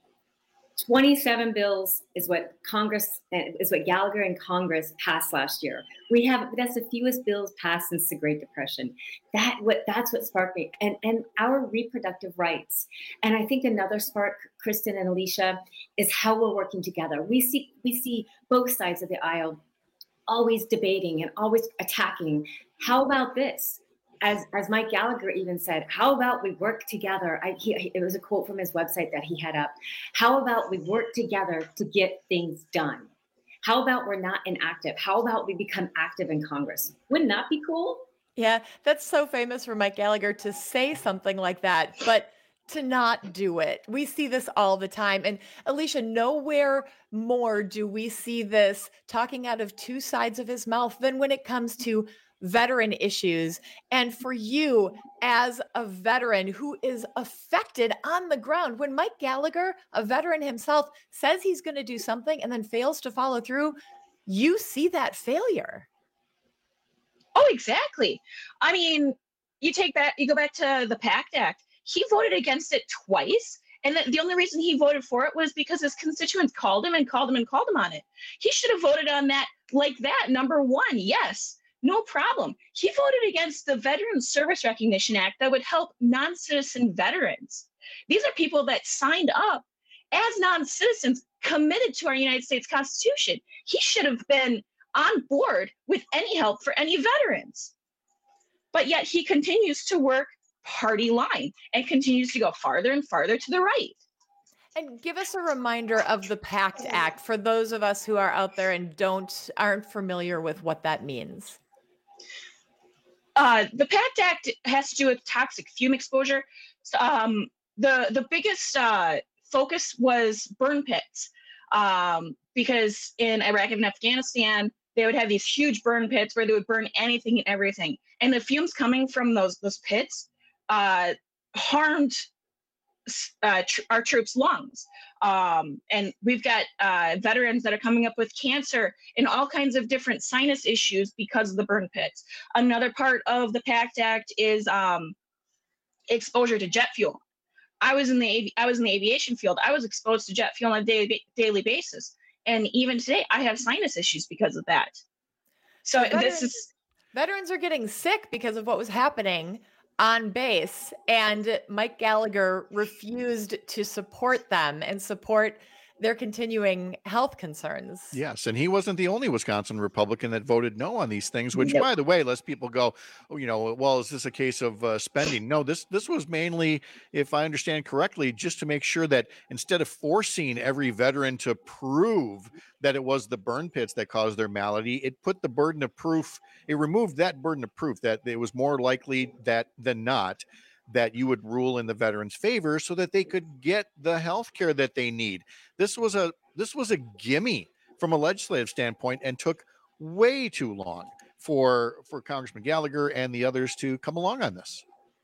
27 bills is what Gallagher and Congress passed last year. That's the fewest bills passed since the Great Depression. That's what sparked me, and our reproductive rights. And I think another spark, Kristen and Alicia, is how we're working together. We see both sides of the aisle always debating and always attacking. How about this? As Mike Gallagher even said, how about we work together? It was a quote from his website that he had up. How about we work together to get things done? How about we're not inactive? How about we become active in Congress? Wouldn't that be cool? Yeah, that's so famous for Mike Gallagher to say something like that. But to not do it. We see this all the time. And Alicia, nowhere more do we see this talking out of two sides of his mouth than when it comes to veteran issues. And for you as a veteran who is affected on the ground, when Mike Gallagher, a veteran himself, says he's going to do something and then fails to follow through, you see that failure. Oh, exactly. I mean, you go back to the PACT Act. He voted against it twice. And the only reason he voted for it was because his constituents called him on it. He should have voted on that like that. Number one, yes, no problem. He voted against the Veteran Service Recognition Act that would help non-citizen veterans. These are people that signed up as non-citizens, committed to our United States Constitution. He should have been on board with any help for any veterans. But yet he continues to work party line and continues to go farther and farther to the right. And give us a reminder of the PACT Act for those of us who are out there and aren't familiar with what that means. The PACT Act has to do with toxic fume exposure. The biggest focus was burn pits, because in Iraq and Afghanistan, they would have these huge burn pits where they would burn anything and everything. And the fumes coming from those pits harmed our troops' lungs. And we've got veterans that are coming up with cancer and all kinds of different sinus issues because of the burn pits. Another part of the PACT Act is exposure to jet fuel. I was in the aviation field. I was exposed to jet fuel on a daily basis. And even today, I have sinus issues because of that. So veterans are getting sick because of what was happening on base, and Mike Gallagher refused to support them and support their continuing health concerns. Yes, and he wasn't the only Wisconsin Republican that voted no on these things, which, by the way, lets people go, well, is this a case of spending? No, this was mainly, if I understand correctly, just to make sure that instead of forcing every veteran to prove that it was the burn pits that caused their malady, it put the burden of proof, it removed that burden of proof that it was more likely than not that you would rule in the veterans' favor so that they could get the health care that they need. This was a gimme from a legislative standpoint and took way too long for Congressman Gallagher and the others to come along on this.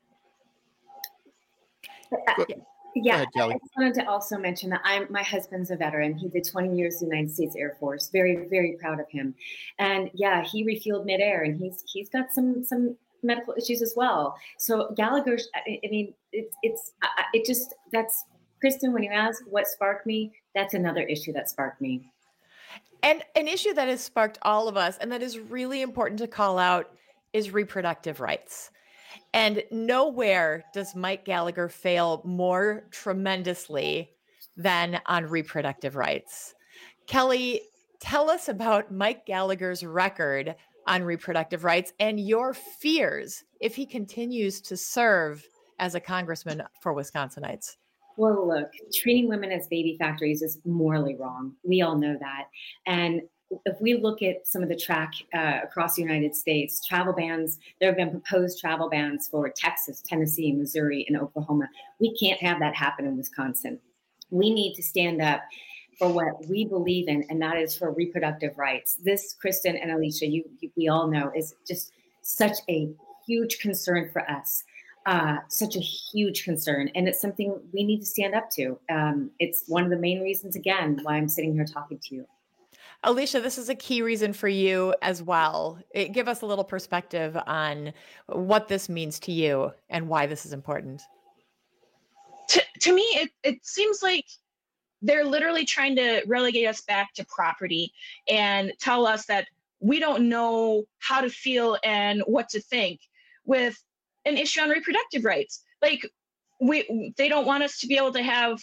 Yeah, I just wanted to also mention that my husband's a veteran. He did 20 years in the United States Air Force. Very, very proud of him. And yeah, he refueled midair, and he's got some medical issues as well. So Gallagher, I mean, that's Kristen, when you ask what sparked me, that's another issue that sparked me. And an issue that has sparked all of us and that is really important to call out is reproductive rights. And nowhere does Mike Gallagher fail more tremendously than on reproductive rights. Kelly, tell us about Mike Gallagher's record on reproductive rights and your fears if he continues to serve as a congressman for Wisconsinites. Well, look, treating women as baby factories is morally wrong. We all know that. And if we look at some of the track across the United States, travel bans, there have been proposed travel bans for Texas, Tennessee, Missouri, and Oklahoma. We can't have that happen in Wisconsin. We need to stand up for what we believe in, and that is for reproductive rights. This, Kristen and Alicia, we all know, is just such a huge concern for us, such a huge concern. And it's something we need to stand up to. It's one of the main reasons, again, why I'm sitting here talking to you. Alicia, this is a key reason for you as well. Give us a little perspective on what this means to you and why this is important. To me, it seems like they're literally trying to relegate us back to property and tell us that we don't know how to feel and what to think with an issue on reproductive rights. Like they don't want us to be able to have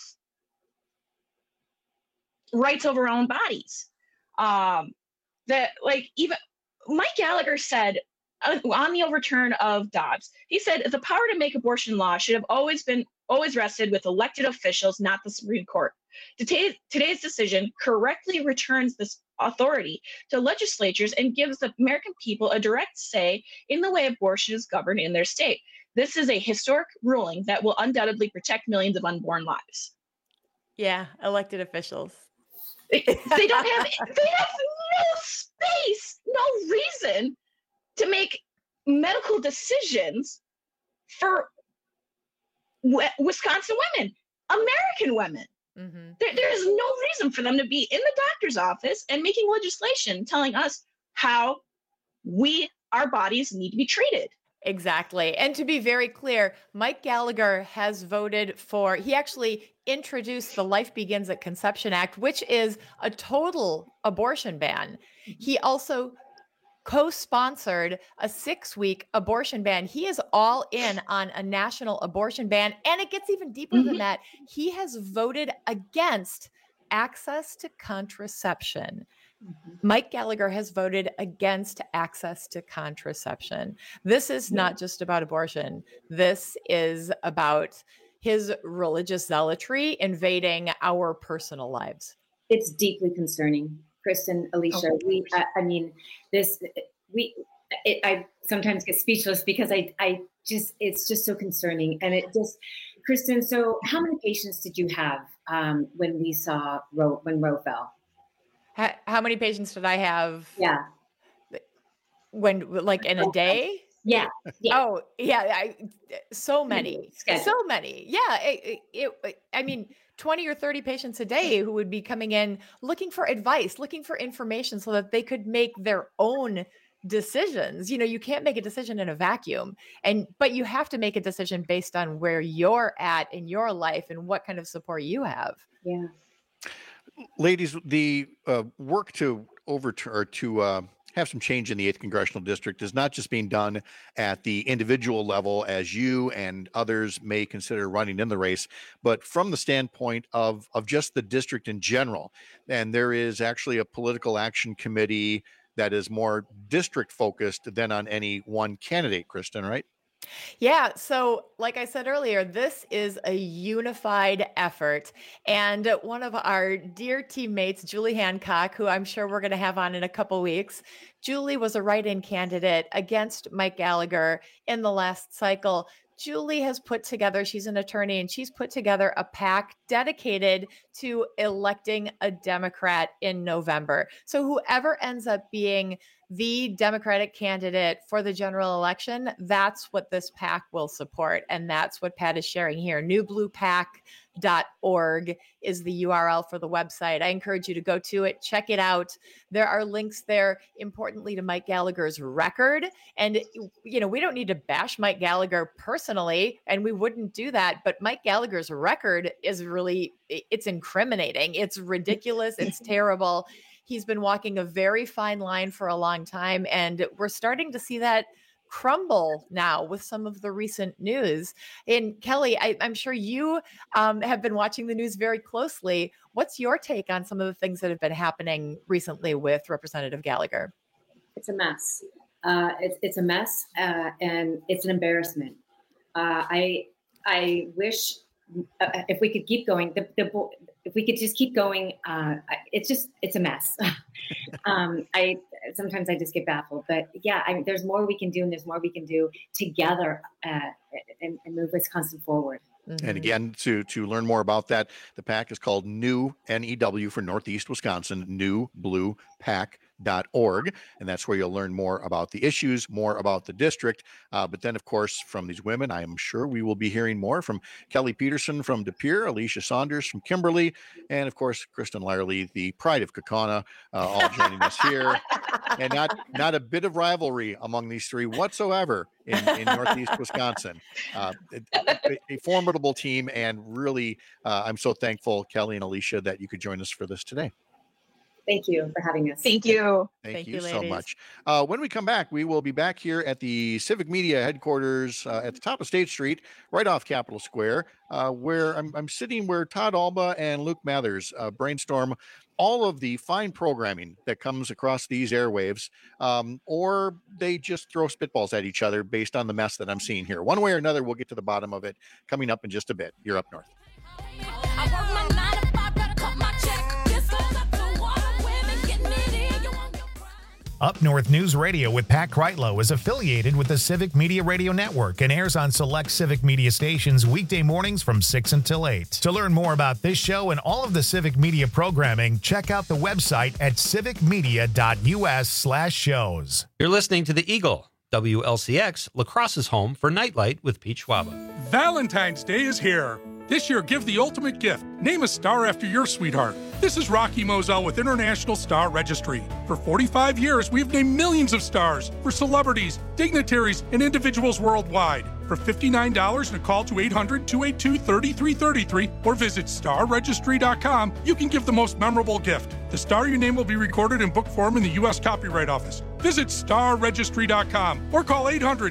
rights over our own bodies. That like even Mike Gallagher said on the overturn of Dobbs, he said the power to make abortion law should have always rested with elected officials, not the Supreme Court. Today's decision correctly returns this authority to legislatures and gives the American people a direct say in the way abortion is governed in their state. This is a historic ruling that will undoubtedly protect millions of unborn lives. Yeah, elected officials. They have no space, no reason to make medical decisions for Wisconsin women, American women. Mm-hmm. There is no reason for them to be in the doctor's office and making legislation telling us how our bodies need to be treated. Exactly. And to be very clear, Mike Gallagher has voted for, he actually introduced the Life Begins at Conception Act, which is a total abortion ban. He also co-sponsored a 6-week abortion ban. He is all in on a national abortion ban. And it gets even deeper than that. He has voted against access to contraception. Mike Gallagher has voted against access to contraception. This is not just about abortion. This is about his religious zealotry invading our personal lives. It's deeply concerning, Kristen, Alicia. I sometimes get speechless because it's just so concerning. And Kristen, so how many patients did you have when we saw when Roe fell? How many patients did I have? Yeah. When, like, in a day? Yeah. Oh, yeah. So many. So many. Yeah. I mean, 20 or 30 patients a day who would be coming in looking for advice, looking for information so that they could make their own decisions. You know, you can't make a decision in a vacuum, but you have to make a decision based on where you're at in your life and what kind of support you have. Yeah. Ladies, the work to overturn or to have some change in the 8th Congressional District is not just being done at the individual level, as you and others may consider running in the race, but from the standpoint of just the district in general. And there is actually a political action committee that is more district focused than on any one candidate, Kristen, right? Yeah. So like I said earlier, this is a unified effort. And one of our dear teammates, Julie Hancock, who I'm sure we're going to have on in a couple weeks, Julie was a write-in candidate against Mike Gallagher in the last cycle. Julie has put together, she's an attorney, and she's put together a PAC dedicated to electing a Democrat in November. So whoever ends up being the Democratic candidate for the general election, that's what this PAC will support. And that's what Pat is sharing here. newbluepac.org is the URL for the website. I encourage you to go to it, check it out. There are links there, importantly, to Mike Gallagher's record. And, you know, we don't need to bash Mike Gallagher personally, and we wouldn't do that. But Mike Gallagher's record is really, it's incriminating. It's ridiculous. It's terrible. He's been walking a very fine line for a long time, and we're starting to see that crumble now with some of the recent news. And Kelly, I'm sure you have been watching the news very closely. What's your take on some of the things that have been happening recently with Representative Gallagher? It's a mess. It's a mess, and it's an embarrassment. I wish if we could keep going. If we could just keep going, it's a mess. Sometimes I just get baffled, but yeah, there's more we can do, and there's more we can do together and move Wisconsin forward. Mm-hmm. And again, to learn more about that, the PAC is called NEW, NEW for Northeast Wisconsin, newbluepac.org. And that's where you'll learn more about the issues, more about the district. But then, of course, from these women, I am sure we will be hearing more from Kelly Peterson from De Pere, Alicia Saunders from Kimberly, and of course, Kristen Lyerly, the pride of Kaukauna, all joining us here. And not a bit of rivalry among these three whatsoever in Northeast Wisconsin. A formidable team, and really, I'm so thankful, Kelly and Alicia, that you could join us for this today. Thank you for having us. Thank you. Thank you so much. When we come back, we will be back here at the Civic Media headquarters at the top of State Street, right off Capitol Square, where I'm sitting where Todd Alba and Luke Mathers brainstorm all of the fine programming that comes across these airwaves, or they just throw spitballs at each other based on the mess that I'm seeing here. One way or another, we'll get to the bottom of it coming up in just a bit. You're up north. Up North News Radio with Pat Kreitlow is affiliated with the Civic Media Radio Network and airs on select Civic Media stations weekday mornings from 6 until 8. To learn more about this show and all of the Civic Media programming, check out the website at civicmedia.us/shows. You're listening to The Eagle, WLCX, La Crosse's home for Nightlight with Pete Schwaba. Valentine's Day is here. This year, give the ultimate gift. Name a star after your sweetheart. This is Rocky Moselle with International Star Registry. For 45 years, we've named millions of stars for celebrities, dignitaries, and individuals worldwide. For $59 and a call to 800-282-3333 or visit starregistry.com, you can give the most memorable gift. The star you name will be recorded in book form in the U.S. Copyright Office. Visit starregistry.com or call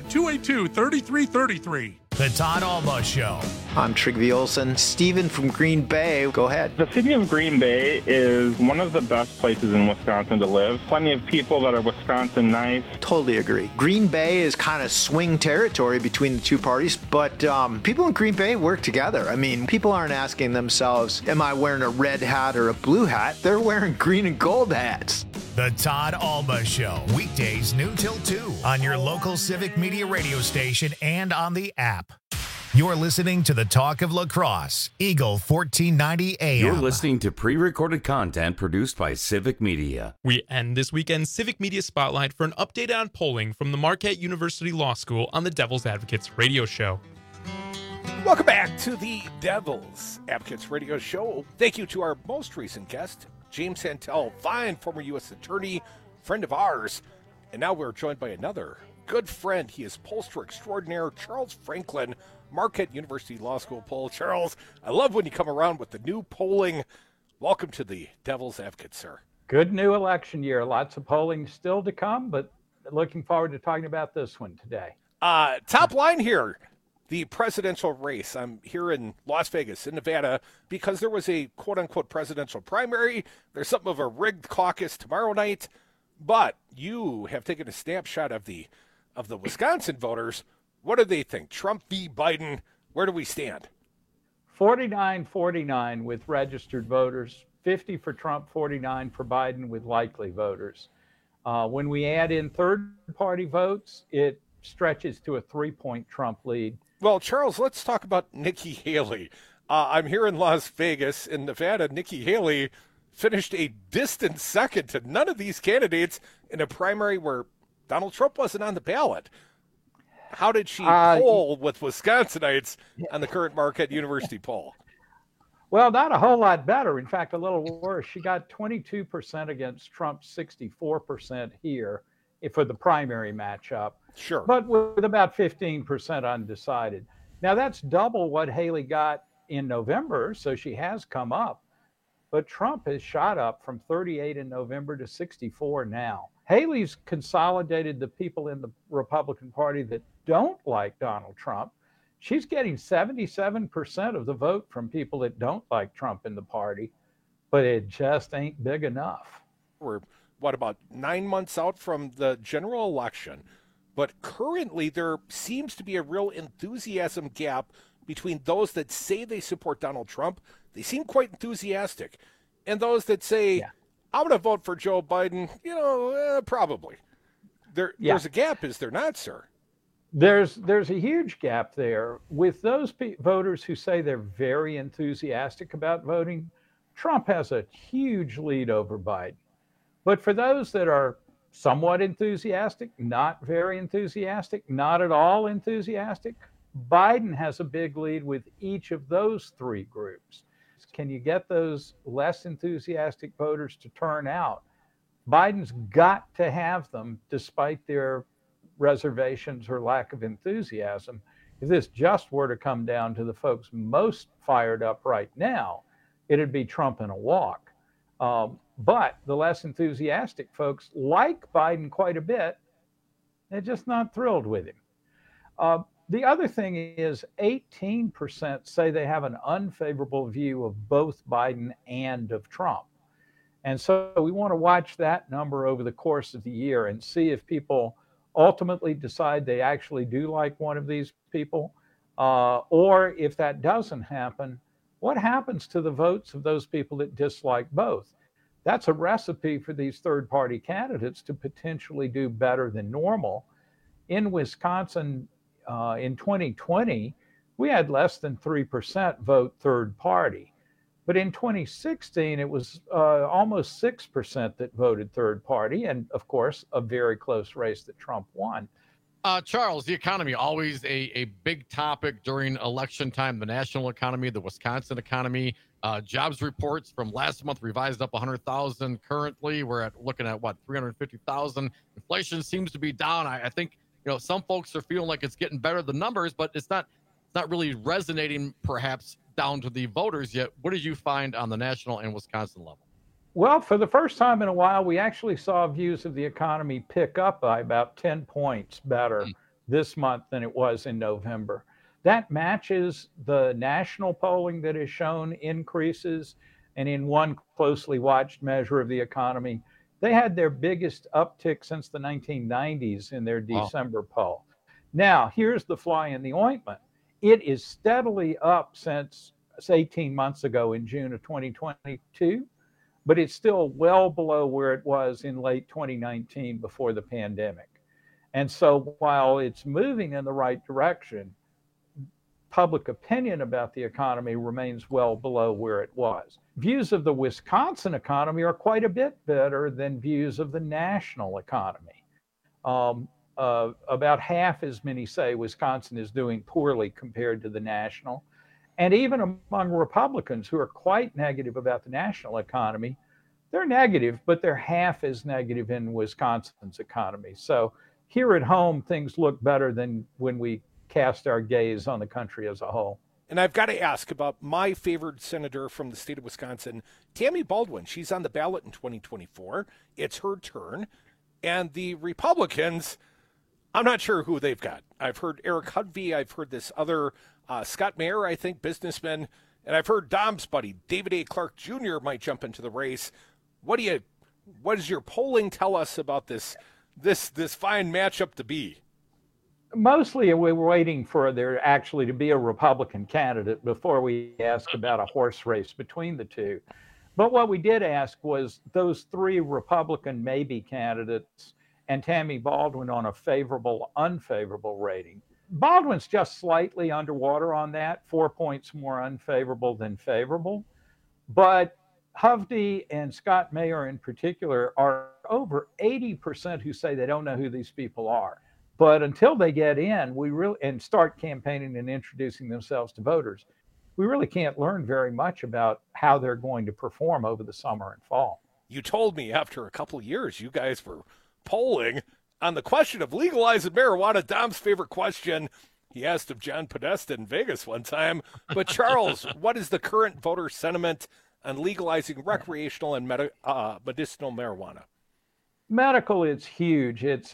800-282-3333. The Todd Alba Show. I'm Trygve Olsen. Steven from Green Bay, go ahead. The city of Green Bay is one of the best places in Wisconsin to live. Plenty of people that are Wisconsin nice. Totally agree. Green Bay is kind of swing territory between the two parties, but people in Green Bay work together. I mean, people aren't asking themselves, am I wearing a red hat or a blue hat? They're wearing green and gold hats. The Todd Alba Show, weekdays noon till 2 on your local Civic Media radio station and on the app. You're listening to the Talk of La Crosse, Eagle 1490 AM. You're listening to pre-recorded content produced by Civic Media. We end this weekend's Civic Media Spotlight for an update on polling from the Marquette University Law School on the Devil's Advocates radio show. Welcome back to the Devil's Advocates radio show. Thank you to our most recent guest, James Santel, fine former U.S. attorney, friend of ours. And now we're joined by another good friend. He is pollster extraordinaire, Charles Franklin, Marquette University Law School poll. Charles, I love when you come around with the new polling. Welcome to the Devil's Advocate, sir. Good new election year. Lots of polling still to come, but looking forward to talking about this one today. Top line here, the presidential race. I'm here in Las Vegas, in Nevada, because there was a quote-unquote presidential primary. There's something of a rigged caucus tomorrow night, but you have taken a snapshot of the Wisconsin voters. What do they think? Trump v. Biden, where do we stand? 49-49 with registered voters, 50 for Trump, 49 for Biden with likely voters. When we add in third-party votes, it stretches to a 3-point Trump lead. Well, Charles, let's talk about Nikki Haley. I'm here in Las Vegas. In Nevada, Nikki Haley finished a distant second to none of these candidates in a primary where Donald Trump wasn't on the ballot. How did she poll with Wisconsinites on the current Marquette University poll? Well, not a whole lot better. In fact, a little worse. She got 22% against Trump's 64% here for the primary matchup. Sure. But with about 15% undecided. Now, that's double what Haley got in November, so she has come up. But Trump has shot up from 38 in November to 64 now. Haley's consolidated the people in the Republican Party that don't like Donald Trump. She's getting 77% of the vote from people that don't like Trump in the party, but it just ain't big enough. We're, about 9 months out from the general election, but currently there seems to be a real enthusiasm gap between those that say they support Donald Trump. They seem quite enthusiastic. And those that say, I'm going to vote for Joe Biden, probably. There's a gap, is there not, sir? There's a huge gap there. With those voters who say they're very enthusiastic about voting, Trump has a huge lead over Biden. But for those that are somewhat enthusiastic, not very enthusiastic, not at all enthusiastic, Biden has a big lead with each of those three groups. Can you get those less enthusiastic voters to turn out? Biden's got to have them despite their reservations or lack of enthusiasm. If this just were to come down to the folks most fired up right now, it'd be Trump in a walk. But the less enthusiastic folks like Biden quite a bit. They're just not thrilled with him. The other thing is 18% say they have an unfavorable view of both Biden and of Trump. And so we want to watch that number over the course of the year and see if people ultimately decide they actually do like one of these people, or if that doesn't happen, what happens to the votes of those people that dislike both? That's a recipe for these third-party candidates to potentially do better than normal. In Wisconsin, in 2020, we had less than 3% vote third party. But in 2016, it was almost 6% that voted third party. And of course, a very close race that Trump won. Charles, the economy, always a big topic during election time, the national economy, the Wisconsin economy. Jobs reports from last month revised up 100,000. Currently, we're looking at 350,000. Inflation seems to be down. I think, some folks are feeling like it's getting better, the numbers, but it's not really resonating perhaps down to the voters yet. What did you find on the national and Wisconsin level? Well, for the first time in a while, we actually saw views of the economy pick up by about 10 points better this month than it was in November. That matches the national polling that has shown increases. And in one closely watched measure of the economy, they had their biggest uptick since the 1990s in their December poll. Now, here's the fly in the ointment. It is steadily up since 18 months ago in June of 2022, but it's still well below where it was in late 2019 before the pandemic. And so while it's moving in the right direction, public opinion about the economy remains well below where it was. Views of the Wisconsin economy are quite a bit better than views of the national economy. About half as many say Wisconsin is doing poorly compared to the national. And even among Republicans who are quite negative about the national economy, they're negative, but they're half as negative in Wisconsin's economy. So here at home, things look better than when we cast our gaze on the country as a whole. And I've got to ask about my favorite senator from the state of Wisconsin, Tammy Baldwin. She's on the ballot in 2024. It's her turn. And the Republicans, I'm not sure who they've got. I've heard Eric Hudvey. I've heard this other Scott Mayer, I think, businessman. And I've heard Dom's buddy, David A. Clark Jr. might jump into the race. What does your polling tell us about this fine matchup to be? Mostly we were waiting for there actually to be a Republican candidate before we asked about a horse race between the two. But what we did ask was those three Republican maybe candidates and Tammy Baldwin on a favorable, unfavorable rating. Baldwin's just slightly underwater on that, 4 points more unfavorable than favorable. But Hovde and Scott Mayer in particular are over 80% who say they don't know who these people are. But until they get in, and start campaigning and introducing themselves to voters, we really can't learn very much about how they're going to perform over the summer and fall. You told me after a couple of years, you guys were polling on the question of legalizing marijuana. Dom's favorite question. He asked of John Podesta in Vegas one time. But Charles, what is the current voter sentiment on legalizing recreational and medicinal marijuana? Medical, it's huge. It's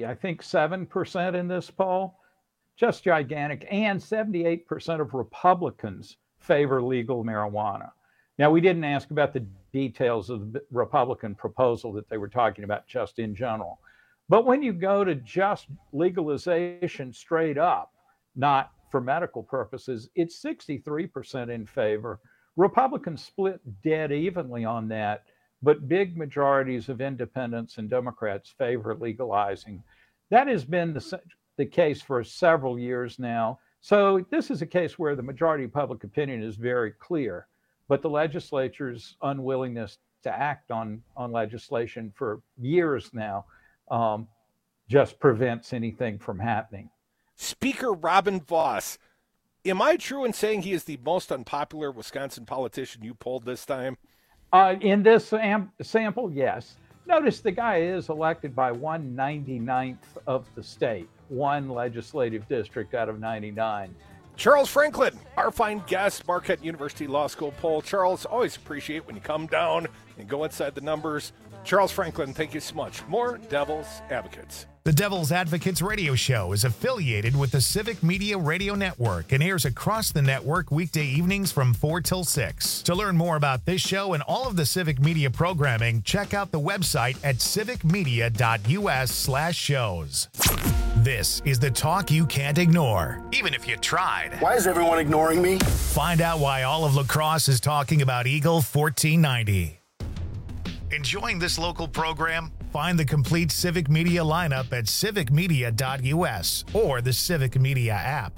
7% in this poll, just gigantic. And 78% of Republicans favor legal marijuana. Now, we didn't ask about the details of the Republican proposal that they were talking about just in general. But when you go to just legalization straight up, not for medical purposes, it's 63% in favor. Republicans split dead evenly on that, but big majorities of independents and Democrats favor legalizing. That has been the case for several years now. So this is a case where the majority of public opinion is very clear, but the legislature's unwillingness to act on legislation for years now just prevents anything from happening. Speaker Robin Vos, am I true in saying he is the most unpopular Wisconsin politician you polled this time? In this sample, yes. Notice the guy is elected by 1/99th of the state, one legislative district out of 99. Charles Franklin, our fine guest, Marquette University Law School poll. Charles, always appreciate when you come down and go inside the numbers. Charles Franklin, thank you so much. More Devil's Advocates. The Devil's Advocates radio show is affiliated with the Civic Media Radio Network and airs across the network weekday evenings from 4 till 6. To learn more about this show and all of the Civic Media programming, check out the website at civicmedia.us/shows. This is the talk you can't ignore, even if you tried. Why is everyone ignoring me? Find out why all of La Crosse is talking about Eagle 1490. Enjoying this local program? Find the complete Civic Media lineup at civicmedia.us or the Civic Media app.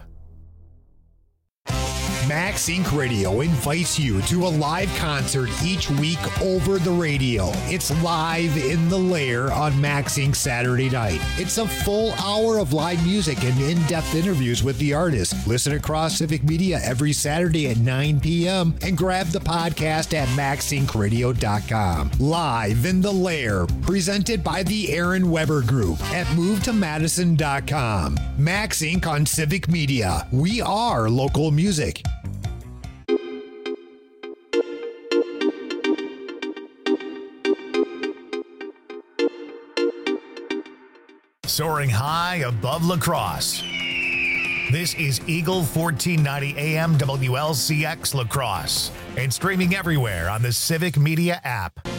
Max Inc. Radio invites you to a live concert each week over the radio. It's Live in the Lair on Max Inc. Saturday night. It's a full hour of live music and in-depth interviews with the artists. Listen across Civic Media every Saturday at 9 p.m. and grab the podcast at maxincradio.com. Live in the Lair, presented by the Aaron Weber Group at movetomadison.com. Max Inc. on Civic Media. We are local music. Soaring high above La Crosse. This is Eagle 1490 AM WLCX La Crosse and streaming everywhere on the Civic Media app.